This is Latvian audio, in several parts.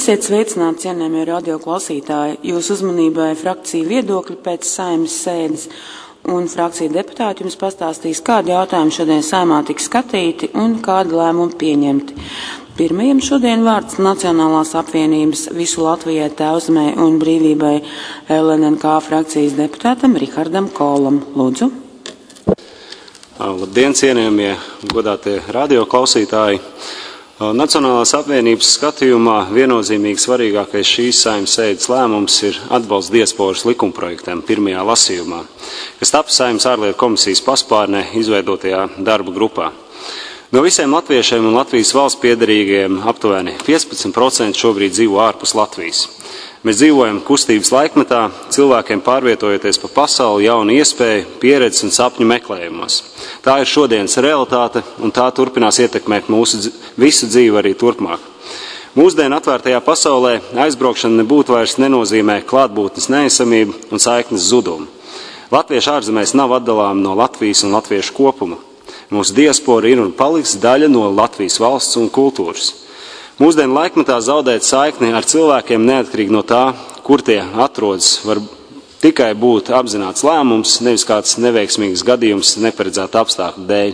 Esiet sveicināti, cienējamie radio klausītāji. Jūsu uzmanībai frakciju viedokļi pēc Saeimas sēdes, un frakcija deputāti jums pastāstīs, kādi jautājumi šodien Saeimā tiks skatīti un kādi lēmumi pieņemti. Pirmajam šodien vārds Nacionālās apvienības Visu Latvijai Tēvzemei un brīvībai LNNK frakcijas deputātam Rihardam Kolam. Lūdzu. Labdien, cienījamie godātie radio klausītāji. Nacionālās apvienības skatījumā viennozīmīgi svarīgākais šīs Saeimas sēdes lēmums ir atbalsts diasporas likumprojektam pirmajā lasījumā, kas tapa Saeimas ārlietu komisijas paspārnē izveidotajā darba grupā. No visiem latviešiem un Latvijas valsts piederīgajiem aptuveni 15% šobrīd dzīvo ārpus Latvijas. Mēs dzīvojam kustības laikmetā, cilvēkiem pārvietojoties pa pasauli jaunu iespēju, pieredzes un sapņu meklējumos. Tā ir šodienas realitāte, un tā turpinās ietekmēt mūsu visu dzīvi arī turpmāk. Mūsdienu atvērtajā pasaulē aizbraukšana nebūtu vairs nenozīmē klātbūtnes neesamību un saiknes zudumu. Latvieši ārzemēs nav atdalāmi no Latvijas un latviešu kopuma. Mūsu diaspora ir un paliks daļa no Latvijas valsts un kultūras. Mūsdienu laikmetā zaudēt saikni ar cilvēkiem neatkarīgi no tā, kur tie atrodas, var tikai būt apzināts lēmums, nevis kāds neveiksmīgs gadījums neparedzēta apstākļu dēļ.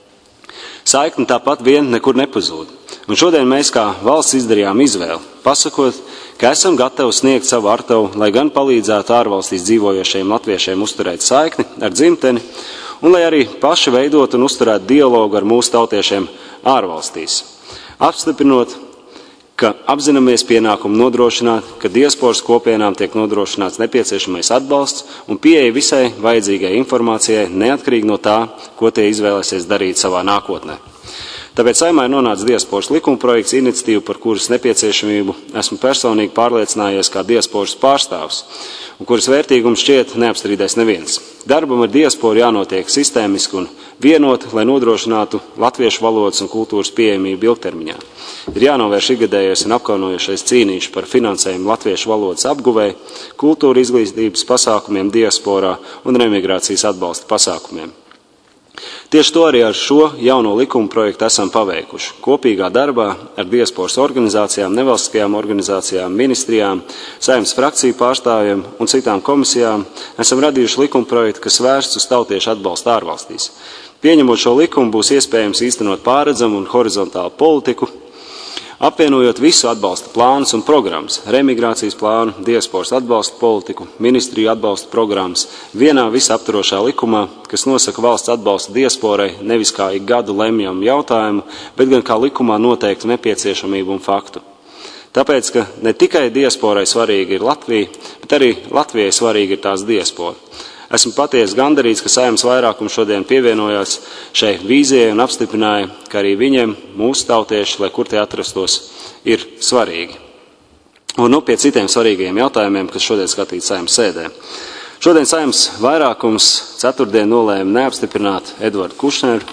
Saikni tāpat vien nekur nepazūd. Un šodien mēs kā valsts izdarījām izvēli, pasakot, ka esam gatavi sniegt savu artavu, lai gan palīdzētu ārvalstīs dzīvojošiem latviešiem uzturēt saikni ar dzimteni, un lai arī paši veidot un uzturētu dialogu ar mūsu tautiešiem ārvalstīs. Apstiprinot, ka apzināmies pienākumu nodrošināt, ka diasporas kopienām tiek nodrošināts nepieciešamais atbalsts un pieeja visai vajadzīgai informācijai neatkarīgi no tā, ko tie izvēlēsies darīt savā nākotnē. Tāpēc Saeimā ir nonācis diasporas likumprojekts, iniciatīva, par kuras nepieciešamību esmu personīgi pārliecinājies kā diasporas pārstāvs, un kuras vērtīgums šķiet neapstrīdēs neviens. Darbam ar diasporu jānotiek sistēmiski un vienot, lai nodrošinātu latviešu valodas un kultūras pieejamību ilgtermiņā. Ir jānovērš ikgadējais un apkaunojošais cīnīši par finansējumu latviešu valodas apguvēju, kultūra izglītības pasākumiem diasporā un remigrācijas atbalsta pasākumiem. Tieši to arī ar šo jauno likuma projektu esam paveikuši. Kopīgā darbā ar diasporas organizācijām, nevalstiskajām organizācijām, ministrijām, Saeimas frakciju pārstāvjiem un citām komisijām esam radījuši likuma projektu, kas vērsts uz tautiešu atbalstu ārvalstīs. Pieņemot šo likumu, būs iespējams īstenot pārredzamu un horizontālu politiku, apvienojot visu atbalsta plānus un programmas, remigrācijas plānu, diasporas atbalsta politiku, ministriju atbalsta programmas, vienā visaptvarošā likumā, kas nosaka valsts atbalsta diasporai nevis kā ik gadu lemjamu jautājumu, bet gan kā likumā noteiktu nepieciešamību un faktu. Tāpēc, ka ne tikai diasporai svarīga ir Latvija, bet arī Latvijai svarīga ir tās diaspora. Esmu patiesi gandarīts, ka Saeimas vairākums šodien pievienojās šai vīzijai un apstiprināja, ka arī viņiem, mūsu tautieši, lai kur tie atrastos, ir svarīgi. Un pie citiem svarīgajiem jautājumiem, kas šodien skatīts Saeimas sēdē. Šodien Saeimas vairākums ceturtdien nolēma neapstiprināt Edvardu Kušneru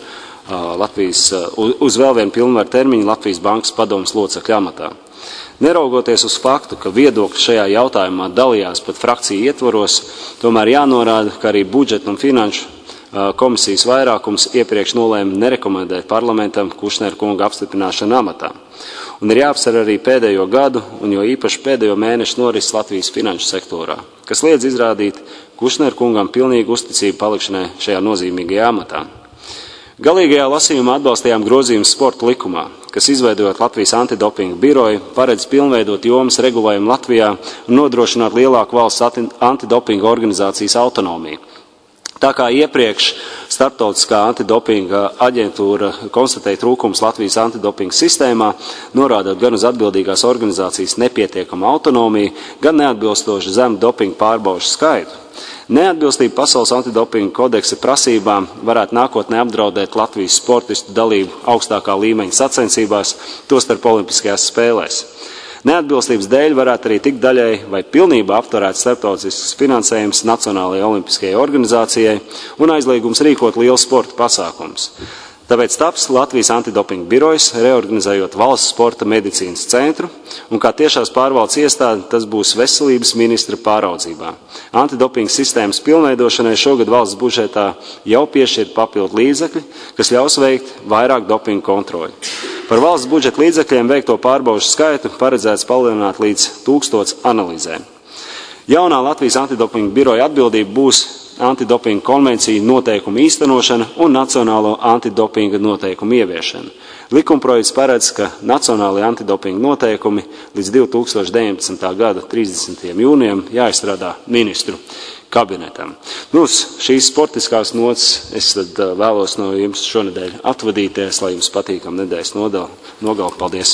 uz vēl vienu pilnvaru termiņu Latvijas Bankas padomes locekļa amatā. Neraugoties uz faktu, ka viedokļi šajā jautājumā dalījās pat frakciju ietvaros, tomēr jānorāda, ka arī budžeta un finanšu komisijas vairākums iepriekš nolēma nerekomendēt parlamentam Kušnera kunga apstiprināšanu amatā. Un ir jāapsver arī pēdējo gadu, un jo īpaši pēdējo mēnešu norises Latvijas finanšu sektorā, kas liedz izrādīt Kušnera kungam pilnīgu uzticību palikšanai šajā nozīmīgajā amatā. Galīgajā lasījumā atbalstījām grozījumus sporta likumā, kas izveidojot Latvijas antidopinga biroju, paredz pilnveidot jomas regulējumu Latvijā un nodrošināt lielāku valsts antidopinga organizācijas autonomiju. Tā kā iepriekš Starptautiskā antidopinga aģentūra konstatēja trūkums Latvijas antidopinga sistēmā, norādot gan uz atbildīgās organizācijas nepietiekamu autonomiju, gan neatbilstošu zemu dopinga pārbaužu skaitu. Neatbilstība pasaules antidopinga kodeksa prasībām varētu nākotnē apdraudēt Latvijas sportistu dalību augstākā līmeņa sacensībās, tostarp olimpiskajās spēlēs. Neatbilstības dēļ varētu arī tikt daļai vai pilnībā apturēt starptautisks finansējums Nacionālajai olimpiskajai organizācijai un aizliegums rīkot lielu sporta pasākumus. Tāpēc taps Latvijas antidopinga birojs, reorganizējot valsts sporta medicīnas centru, un kā tiešās pārvaldes iestāde tas būs veselības ministra pāraudzībā. Antidopinga sistēmas pilnveidošanai šogad valsts budžetā jau piešķirt papildu līdzekļi, kas ļaus veikt vairāk dopinga kontroļu. Par valsts budžeta līdzekļiem veikto pārbaužu skaitu paredzēts palielināt līdz 1000 analīzēm. Jaunā Latvijas antidopinga biroja atbildība būs antidopinga konvenciju noteikumu īstenošana un nacionālo antidopinga noteikumu ieviešana. Likumprojekts paredz, ka nacionālajie antidopinga noteikumi līdz 2019. gada 30. jūnijam jāizstrādā ministru kabinetam. Uz šīs sportiskās nots es tad vēlos no jums šonedēļ atvadīties, lai jums patīkam nedēļas nogali. Paldies!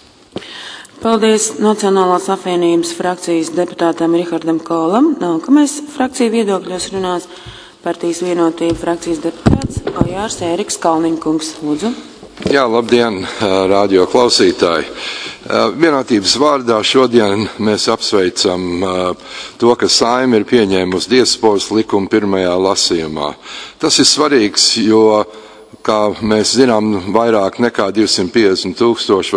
Paldies Nacionālās apvienības frakcijas deputātam Rihardam Kolam. Nākamais frakcija viedokļos runās Partijas Vienotība frakcijas deputāts Ojārs Ēriks Kalniņkungs. Lūdzu. Jā, labdien, radio klausītāji. Vienotības vārdā šodien mēs apsveicam to, ka Saeima ir pieņēmusi diasporas likumu pirmajā lasījumā. Tas ir svarīgs, jo kā mēs zinām, vairāk nekā 250,000 vai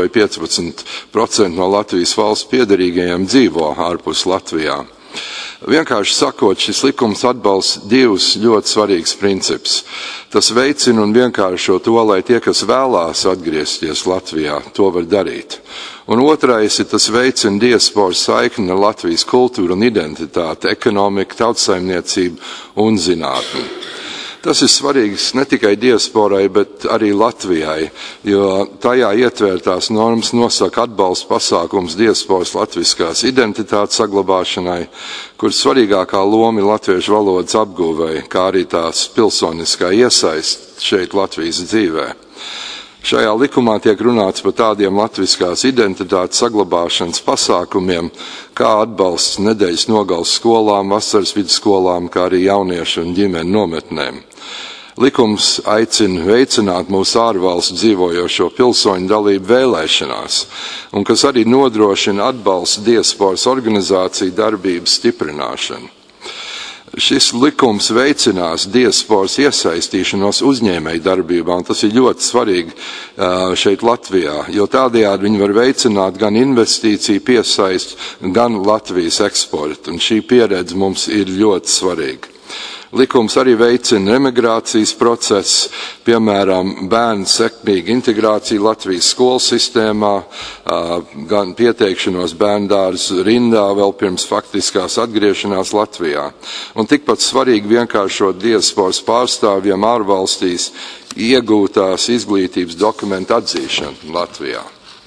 15% no Latvijas valsts piederīgajiem dzīvo ārpus Latvijā. Vienkārši sakot, šis likums atbalsta divus ļoti svarīgus principus. Tas veicina un vienkāršo to, lai tie, kas vēlās atgriezties Latvijā, to var darīt. Un otrais ir tas veicina diasporas saikni ar Latvijas kultūru un identitāti, ekonomiku, tautsaimniecību un zinātni. Tas ir svarīgs ne tikai diasporai, bet arī Latvijai, jo tajā ietvērtās normas nosaka atbalsta pasākums diasporas latviskās identitātes saglabāšanai, kur svarīgākā loma ir latviešu valodas apguvei, kā arī tās pilsoniskā iesaist šeit Latvijas dzīvē. Šajā likumā tiek runāts par tādiem latviskās identitātes saglabāšanas pasākumiem, kā atbalsts nedēļas nogales skolām, vasaras vidusskolām, kā arī jauniešu un ģimeņu nometnēm. Likums aicina veicināt mūsu ārvalstu dzīvojošo pilsoņu dalību vēlēšanās, un kas arī nodrošina atbalstu diasporas organizāciju darbības stiprināšanu. Šis likums veicinās diasporas iesaistīšanos uzņēmēju darbībā, un tas ir ļoti svarīgi šeit Latvijā, jo tādējādi viņi var veicināt gan investīciju piesaist, gan Latvijas eksportu, un šī pieredze mums ir ļoti svarīga. Likums arī veicina emigrācijas procesu, piemēram, bērnu sekmīgu integrāciju Latvijas skolu sistēmā, gan pieteikšanos bērndārzu rindā vēl pirms faktiskās atgriešanās Latvijā. Un tikpat svarīgi vienkāršot diasporas pārstāvjiem ārvalstīs iegūtās izglītības dokumentu atzīšanu Latvijā.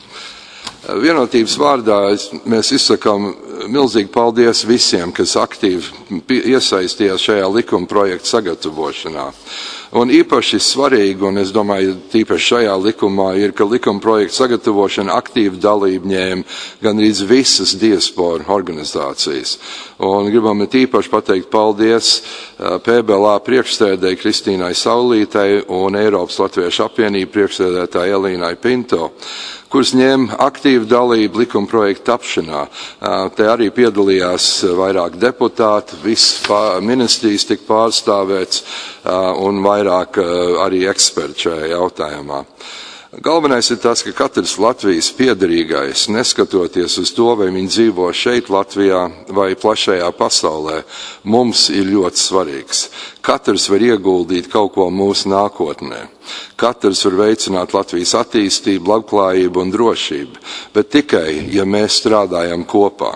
Vienotības vārdā mēs izsakām milzīgi paldies visiem, kas aktīvi iesaistījās šajā likuma projekta sagatavošanā. Un īpaši svarīgi, un es domāju, tīpaši šajā likumā, ir, ka likuma projekta sagatavošana aktīvi dalību ņēma gandrīz visas diaspora organizācijas. Un gribam tīpaši pateikt paldies PBLA priekšsēdēji Kristīnai Saulītei un Eiropas Latviešu apvienību priekšsēdētāji Elīnai Pinto, kuras ņēma aktīvu dalību likuma projekta tapšanā. Te arī piedalījās vairāk deputāti, viss ministrijas tika pārstāvēts un vairāk arī eksperti šajā jautājumā. Galvenais ir tas, ka katrs Latvijas piederīgais, neskatoties uz to, vai viņi dzīvo šeit Latvijā vai plašajā pasaulē, mums ir ļoti svarīgs. Katrs var ieguldīt kaut ko mūsu nākotnē. Katrs var veicināt Latvijas attīstību, labklājību un drošību, bet tikai, ja mēs strādājam kopā.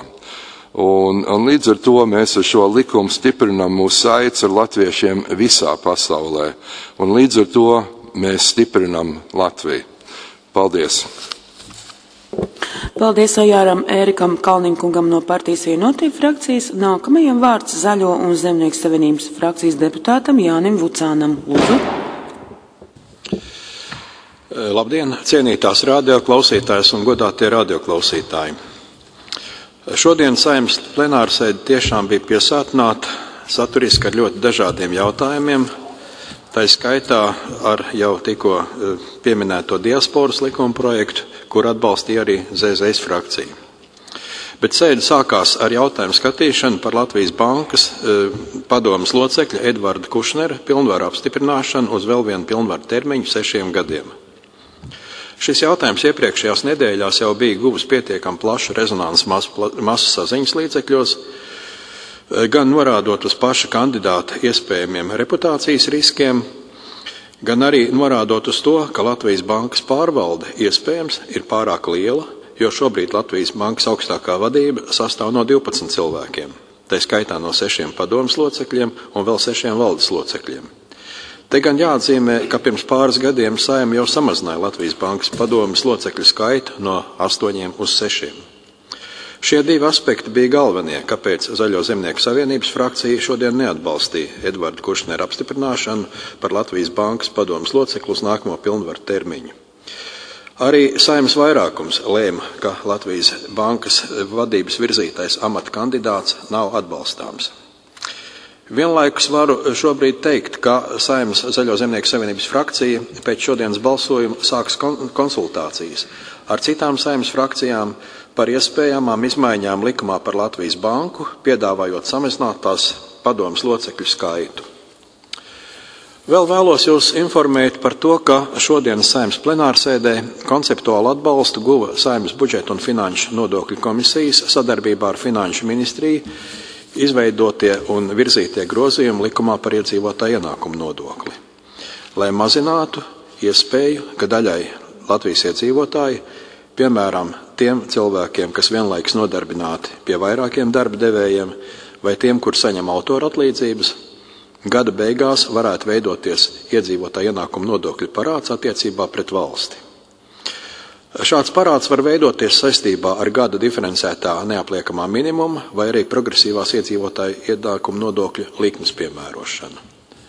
Un līdz ar to mēs ar šo likumu stiprinam mūsu saites ar latviešiem visā pasaulē. Un līdz ar to mēs stiprinam Latviju. Paldies! Paldies Ojāram Ērikam Kalniņkungam no Partijas Vienotība frakcijas. Nākamajam vārds Zaļo un Zemnieku savienības frakcijas deputātam Jānim Vucānam. Lūdzu. Labdien, cienītās radioklausītājas un godātie radioklausītāji. Šodien Saeimas plenārsēde tiešām bija piesātināta saturiski ar ļoti dažādiem jautājumiem, tā skaitā ar jau tikko pieminēto diasporas likuma projektu, kur atbalstīja arī ZZS frakcija. bet sēde sākās ar jautājumu skatīšanu par Latvijas bankas padomes locekļa Edvarda Kušnera pilnvaru apstiprināšanu uz vēl vienu pilnvaru termiņu 6 gadiem. Šis jautājums iepriekšējās nedēļās jau bija guvis pietiekami plašu rezonansu masu saziņas līdzekļos, gan norādot uz paša kandidāta iespējamiem reputācijas riskiem, gan arī norādot uz to, ka Latvijas bankas pārvalde iespējams ir pārāk liela, jo šobrīd Latvijas bankas augstākā vadība sastāv no 12 cilvēkiem, tai skaitā no 6 padomes locekļiem un vēl 6 valdes locekļiem. Te gan jāatzīmē, ka pirms pāris gadiem Saeima jau samazināja Latvijas bankas padomes locekļu skaitu no 8 uz 6. Šie 2 aspekti bija galvenie, kāpēc Zaļo zemnieku savienības frakcija šodien neatbalstīja Edvarda Kušnera apstiprināšanu par Latvijas bankas padomes locekli uz nākamo pilnvaru termiņu. Arī Saeimas vairākums lēma, ka Latvijas bankas vadības virzītais amata kandidāts nav atbalstāms. Vienlaikus varu šobrīd teikt, ka Saeimas Zaļo zemnieku savienības frakcija pēc šodienas balsojuma sāks konsultācijas ar citām Saeimas frakcijām par iespējamām izmaiņām likumā par Latvijas banku, piedāvājot samazināt tās padomes locekļu skaitu. Vēl vēlos jūs informēt par to, ka šodienas Saeimas plenārsēdē konceptuālu atbalstu guva Saeimas budžeta un finanšu nodokļu komisijas sadarbībā ar Finanšu ministriju izveidotie un virzītie grozījumi likumā par iedzīvotāju ienākumu nodokli, lai mazinātu iespēju, ka daļai Latvijas iedzīvotāji, piemēram, tiem cilvēkiem, kas vienlaikus nodarbināti pie vairākiem darba devējiem, vai tiem, kur saņem autora atlīdzības, gada beigās varētu veidoties iedzīvotāju ienākumu nodokļu parāds attiecībā pret valsti. Šāds parāds var veidoties saistībā ar gada diferencētā neapliekamā minimuma vai arī progresīvās iedzīvotāju ienākumu nodokļu likmes piemērošanu.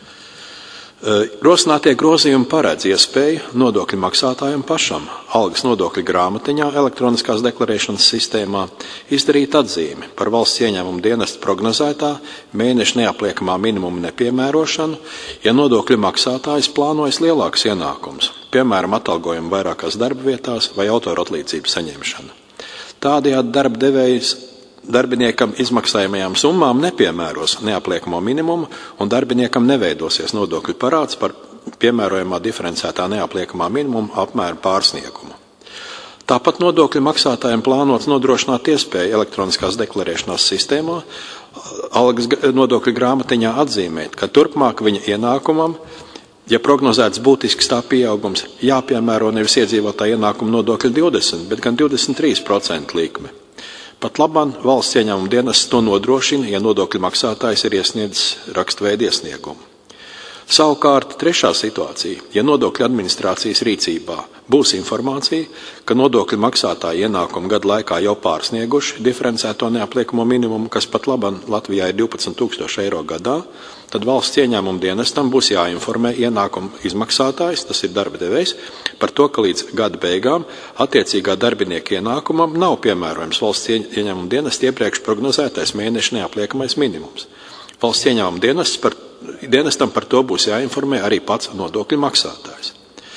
Rosinātie grozījumi paredz iespēju nodokļu maksātājiem pašam algas nodokļu grāmatiņā elektroniskās deklarēšanas sistēmā izdarīt atzīmi par valsts ieņēmumu dienesta prognozētā mēneša neapliekamā minimuma nepiemērošanu, ja nodokļu maksātājs plānojas lielākus ienākumus, piemēram, atalgojumu vairākās darba vietās vai autora atlīdzību saņemšana. Tādējādi darba devējs darbiniekam izmaksājamajām summām nepiemēros neapliekamo minimumu un darbiniekam neveidosies nodokļu parāds par piemērojamā diferencētā neapliekamā minimuma apmēra pārsniegumu. Tāpat nodokļu maksātājiem plānots nodrošināt iespēju elektroniskās deklarēšanās sistēmā algas nodokļu grāmatiņā atzīmēt, ka turpmāk viņa ienākumam, ja prognozēts būtisks tā pieaugums, jāpiemēro nevis iedzīvotāju ienākumu nodokļu 20, bet gan 23% likme. Pat labam valsts ieņēmuma dienests to nodrošina, ja nodokļu maksātājs ir iesniedzis rakstveidu iesniegumu. Savukārt trešā situācija, ja nodokļu administrācijas rīcībā būs informācija, ka nodokļu maksātāji ienākumu gadu laikā jau pārsnieguši diferencēto neapliekamo minimumu, kas pat labam Latvijā ir 12 000 eiro gadā, tad valsts ieņēmuma dienestam būs jāinformē ienākumu izmaksātājs, tas ir darba devējs, par to, ka līdz gada beigām attiecīgā darbinieka ienākumam nav piemērojams valsts ieņēmuma dienesta iepriekš prognozētais mēneša neapliekamais minimums. Valsts ieņēmuma dienestam par to būs jāinformē arī pats nodokļu maksātājs.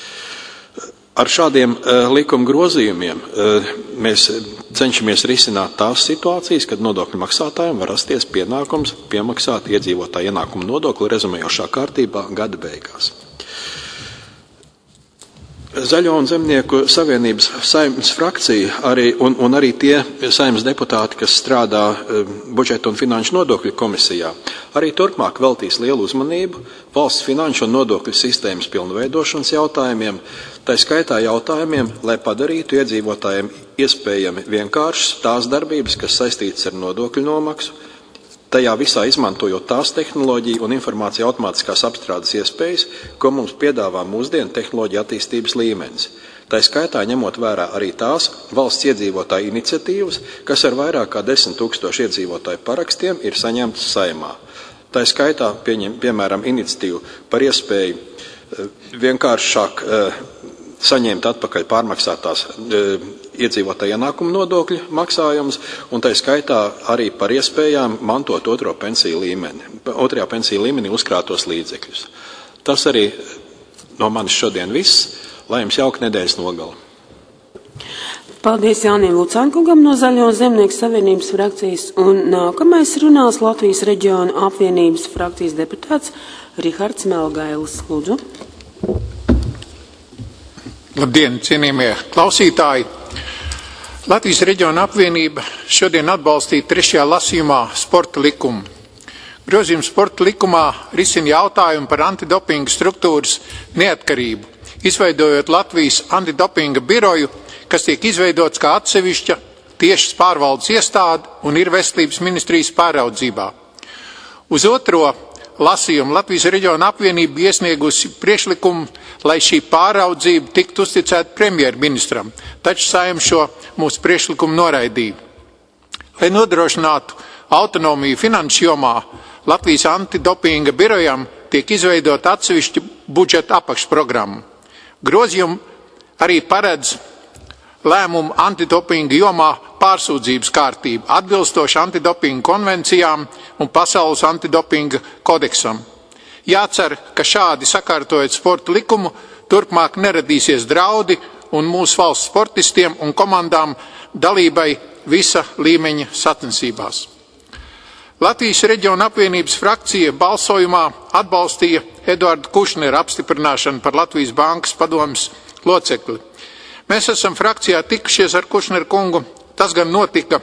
Ar šādiem likuma grozījumiem mēs cenšamies risināt tās situācijas, kad nodokļu maksātājiem var rasties pienākums piemaksāt iedzīvotāju ienākumu nodokli rezumējošā kārtībā gada beigās. Zaļo un zemnieku savienības Saeimas frakcija un arī tie Saeimas deputāti, kas strādā budžeta un finanšu nodokļu komisijā, arī turpmāk veltīs lielu uzmanību valsts finanšu un nodokļu sistēmas pilnveidošanas jautājumiem, tā skaitā jautājumiem, lai padarītu iedzīvotājiem iespējami vienkāršas tās darbības, kas saistītas ar nodokļu nomaksu, tajā visā izmantojot tās tehnoloģiju un informāciju automātiskās apstrādes iespējas, ko mums piedāvā mūsdienu tehnoloģija attīstības līmenis. Tā skaitā ņemot vērā arī tās valsts iedzīvotāju iniciatīvas, kas ar vairāk kā 10 000 iedzīvotāju parakstiem ir saņemtas Saeimā. Tā skaitā piemēram iniciatīvu par iespēju vienkāršāk saņemt atpakaļ pārmaksātās iedzīvotāju ienākumu nodokļu maksājumus, un tā skaitā arī par iespējām mantot otrajā pensiju līmenī uzkrātos līdzekļus. Tas arī no manis šodien viss, lai jums jauka nedēļas nogala. Paldies Jānim Lucānkungam no Zaļo zemnieku savienības frakcijas, un nākamais runās Latvijas reģiona apvienības frakcijas deputāts Rihards Melgailis. Lūdzu. Labdien, cienījamie klausītāji! Latvijas reģiona apvienība šodien atbalstīja 3. lasījumā sporta likumu. Grozījums sporta likumā risina jautājumu par antidopinga struktūras neatkarību, izveidojot Latvijas antidopinga biroju, kas tiek izveidots kā atsevišķa tiešas pārvaldes iestāde un ir Veselības ministrijas pāraudzībā. Uz otro lasījumu Latvijas reģiona apvienība iesniegusi priekšlikumu, lai šī pāraudzība tiktu uzticēta premjerministram, taču Saeima šo mūsu priekšlikumu noraidīja. Lai nodrošinātu autonomiju finanšu jomā, Latvijas antidopinga birojam tiek izveidota atsevišķa budžeta apakšprogramma. Grozījumi arī paredz lēmumu antidopinga jomā pārsūdzības kārtību, atbilstoši antidopinga konvencijām un pasaules antidopinga kodeksam. Jācer, ka šādi sakārtojot sporta likumu, turpmāk neradīsies draudi un mūsu valsts sportistiem un komandām dalībai visa līmeņa sacensībās. Latvijas reģiona apvienības frakcija balsojumā atbalstīja Edvarda Kušnera apstiprināšanu par Latvijas bankas padomes locekli. Mēs esam frakcijā tikušies ar Kušneru kungu, tas gan notika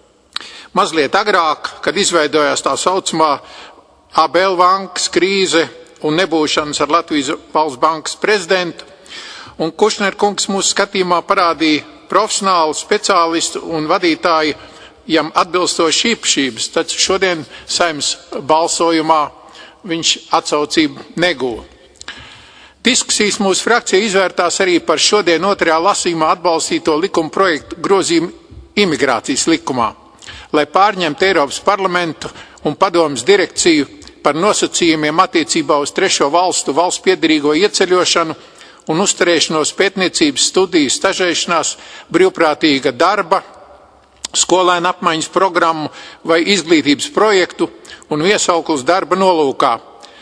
mazliet agrāk, kad izveidojās tā saucamā ABL bankas krīze un nebūšanas ar Latvijas valsts bankas prezidentu, un Kušneru kungs mūsu skatījumā parādīja profesionālu speciālistu un vadītāju jam atbilstoši īpašības, taču šodien Saeimas balsojumā viņš atsaucību neguva. Diskusijas mūsu frakcija izvērtās arī par šodien 2. lasījumā atbalstīto likuma projektu grozījumu imigrācijas likumā, lai pārņemtu Eiropas parlamentu un padomes direkciju par nosacījumiem attiecībā uz 3. valstu valsts piederīgo ieceļošanu un uzturēšanos pētniecības studiju stažēšanās, brīvprātīga darba, skolēnu apmaiņas programmu vai izglītības projektu un viesauklis darba nolūkā.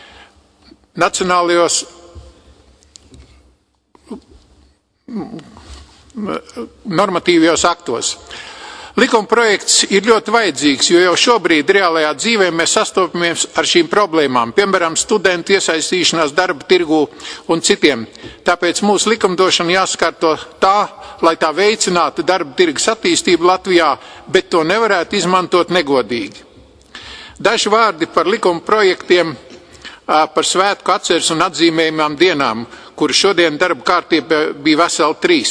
Nacionālajos normatīvajos aktos. Likuma projekts ir ļoti vajadzīgs, jo jau šobrīd reālajā dzīvē mēs sastopamies ar šīm problēmām, piemēram, studentu iesaistīšanās darba tirgū un citiem. Tāpēc mūsu likumdošana jāskārto tā, lai tā veicinātu darba tirgus attīstību Latvijā, bet to nevarētu izmantot negodīgi. Daži vārdi par likuma projektiem par svētku atceres un atzīmējumām dienām, kuru šodien darba kārtībā bija veseli 3.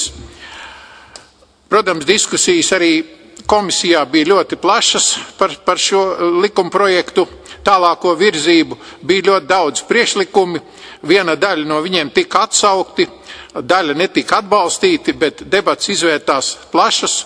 Protams, diskusijas arī komisijā bija ļoti plašas par šo likuma projektu tālāko virzību, bija ļoti daudz priekšlikumi, viena daļa no viņiem tika atsaukti, daļa netika atbalstīti, bet debats izvērtās plašas,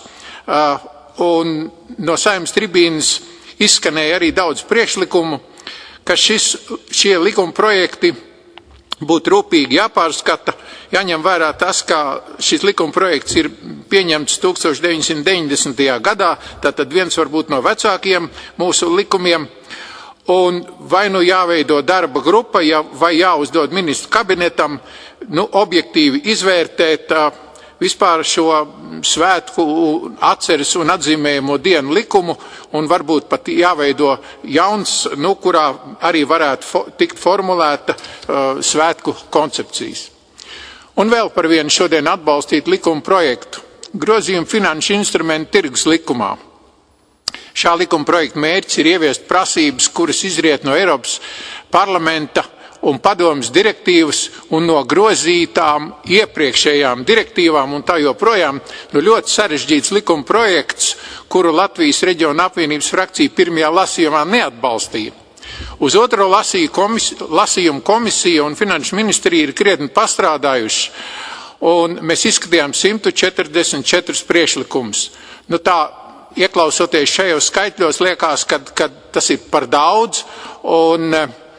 un no Saeimas tribīnes izskanēja arī daudz priekšlikumu, ka šie likuma projekti būtu rūpīgi jāpārskata, jāņem vērā tas, ka šis likuma projekts ir pieņemts 1990. gadā, tātad viens varbūt no vecākiem mūsu likumiem, un vai nu jāveido darba grupa, vai jāuzdod ministru kabinetam, objektīvi izvērtēt vispār šo svētku atceres un atzīmējumu dienu likumu, un varbūt pat jāveido jauns, kurā arī varētu tikt formulēta svētku koncepcijas. Un vēl par vienu šodien atbalstīt likuma projektu. Grozījumu finanšu instrumentu tirgus likumā. Šā likuma projekta mērķis ir ieviest prasības, kuras izriet no Eiropas parlamenta un padomes direktīvas un no grozītām iepriekšējām direktīvām un tā joprojām ļoti sarežģīts likuma projekts, kuru Latvijas reģiona apvienības frakcija pirmajā lasījumā neatbalstīja. Uz otro lasījumu komisija un finanšu ministrija ir krietni pastrādājuši, un mēs izskatījām 144 priekšlikumus. Tā, ieklausoties šajos skaitļos, liekas, ka tas ir par daudz, un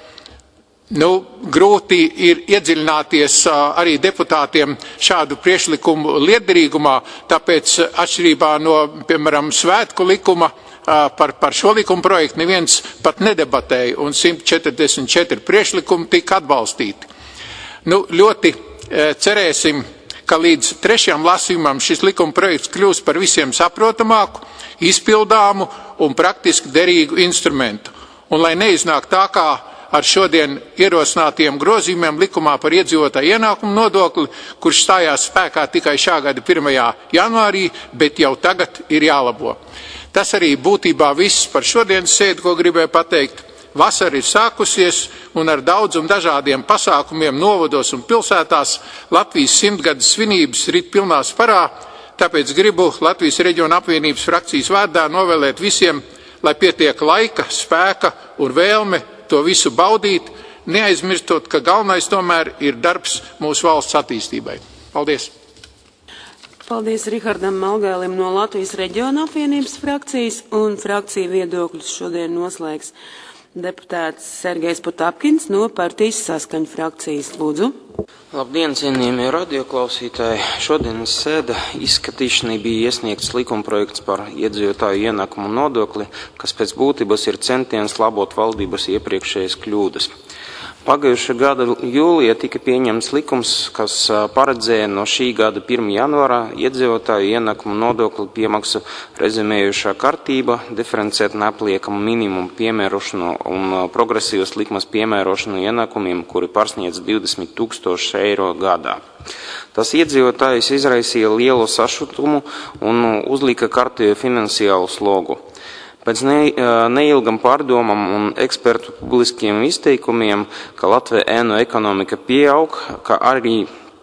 grūti ir iedziļināties arī deputātiem šādu priekšlikumu lietderīgumā, tāpēc atšķirībā no, piemēram, svētku likuma, par šo likuma projektu neviens pat nedebatēja, un 144 priekšlikumi tika atbalstīti. Ļoti cerēsim, ka līdz 3. lasījumam šis likuma projekts kļūs par visiem saprotamāku, izpildāmu un praktiski derīgu instrumentu. Un lai neiznāk tā kā ar šodien ierosinātiem grozījumiem likumā par iedzīvotāju ienākumu nodokli, kurš stājās spēkā tikai šā gada 1. janvārī, bet jau tagad ir jālabo. Tas arī būtībā viss par šodienas sēdi, ko gribēju pateikt. Vasara ir sākusies un ar daudz un dažādiem pasākumiem novados un pilsētās Latvijas 100-gades svinības rit pilnā sparā, tāpēc gribu Latvijas reģiona apvienības frakcijas vārdā novēlēt visiem, lai pietiek laika, spēka un vēlme to visu baudīt, neaizmirstot, ka galvenais tomēr ir darbs mūsu valsts attīstībai. Paldies! Paldies Rihardam Malgēlim no Latvijas reģiona apvienības frakcijas, un frakciju viedokļus šodien noslēgs deputāts Sergejs Potapkins no partijas Saskaņa frakcijas. Lūdzu. Labdien, cienījamie radioklausītāji! Šodienas sēde izskatīšanai bija iesniegts likumprojekts par iedzīvotāju ienākumu nodokli, kas pēc būtības ir centiens labot valdības iepriekšējas kļūdas. Pagājušā gada jūlijā tika pieņemts likums, kas paredzēja no šī gada 1. janvārā iedzīvotāju ienākumu nodokli piemaksu rezumējušā kārtība, diferencēt neapliekamu minimumu piemērošanu un progresīvas likmes piemērošanu ienākumiem, kuri pārsniedz 20 000 eiro gadā. Tas iedzīvotājus izraisīja lielu sašutumu un uzlika kārtējo finansiālu slogu. Pēc neilgam pārdomam un ekspertu publiskiem izteikumiem, ka Latvijas ēnu ekonomika pieaug, ka arī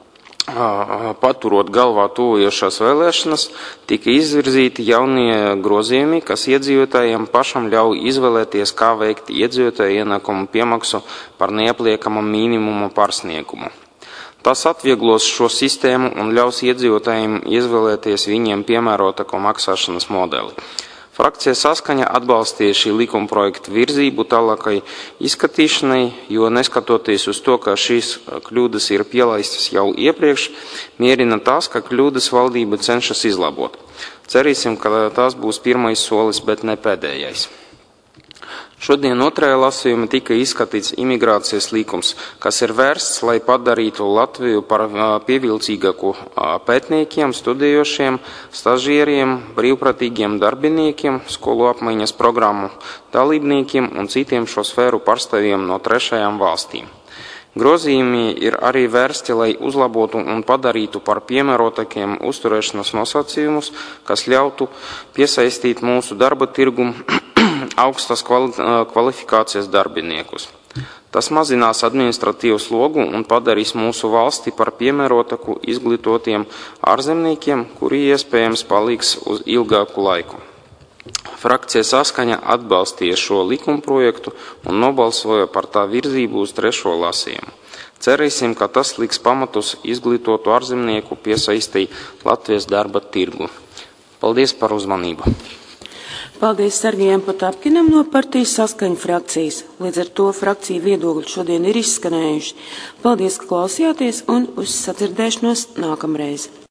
paturot galvā tuvojošās vēlēšanas, tika izvirzīti jaunie grozījumi, kas iedzīvotājiem pašam ļauj izvēlēties, kā veikt iedzīvotāju ienākumu piemaksu par neapliekama minimuma pārsniegumu. Tas atvieglos šo sistēmu un ļaus iedzīvotājiem izvēlēties viņiem piemērotāko maksāšanas modeli. Frakcija Saskaņa atbalstīja šī likuma projekta virzību tālākai izskatīšanai, jo neskatoties uz to, ka šīs kļūdas ir pielaistas jau iepriekš, mierina tas, ka kļūdas valdība cenšas izlabot. Cerīsim, ka tās būs pirmais solis, bet ne pēdējais. Šodien 2. lasījumā tika izskatīts imigrācijas likums, kas ir vērsts, lai padarītu Latviju par pievilcīgāku pētniekiem, studijošiem, stažieriem, brīvprātīgiem darbiniekiem, skolu apmaiņas programmu dalībniekiem un citiem šo sfēru pārstāvjiem no trešajām valstīm. Grozījumi ir arī vērsti, lai uzlabotu un padarītu par piemērotākiem uzturēšanas nosacījumus, kas ļautu piesaistīt mūsu darba tirgu augstas kvalifikācijas darbiniekus. Tas mazinās administratīvu slogu un padarīs mūsu valsti par piemērotāku izglītotiem ārzemniekiem, kuri iespējams paliks uz ilgāku laiku. Frakcija Saskaņa atbalstīja šo likumprojektu un nobalsoja par tā virzību uz 3. lasījumu. Cerēsim, ka tas liks pamatus izglītotu ārzemnieku piesaistī Latvijas darba tirgu. Paldies par uzmanību! Paldies Sergejam Potapkinam no partijas Saskaņa frakcijas. Līdz ar to frakciju viedokļi šodien ir izskanējuši. Paldies, ka klausījāties un uz sadzirdēšanos nākamreiz.